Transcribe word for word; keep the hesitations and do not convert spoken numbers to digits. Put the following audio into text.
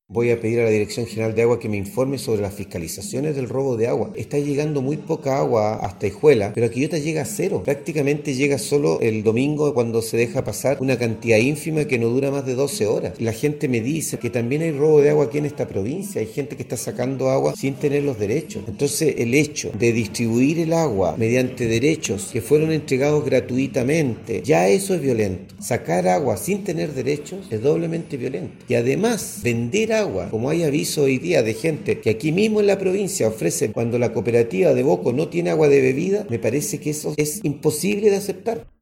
Voy a pedir a la Dirección General de Agua que me informe sobre las fiscalizaciones del robo de agua. Está llegando muy poca agua hasta Hijuela, pero a Quillota llega a cero. Prácticamente llega solo el domingo cuando se deja pasar una cantidad ínfima que no dura más de doce horas. La gente me dice que también hay robo de agua aquí en esta provincia. Hay gente que está sacando agua sin tener los derechos. Entonces, el hecho de distribuir el agua mediante derechos que fueron entregados gratuitamente, ya eso es violento. Sacar agua sin tener derechos es doblemente violento. Y además, vender agua agua, como hay aviso hoy día de gente que aquí mismo en la provincia ofrece cuando la cooperativa de Boco no tiene agua de bebida, me parece que eso es imposible de aceptar.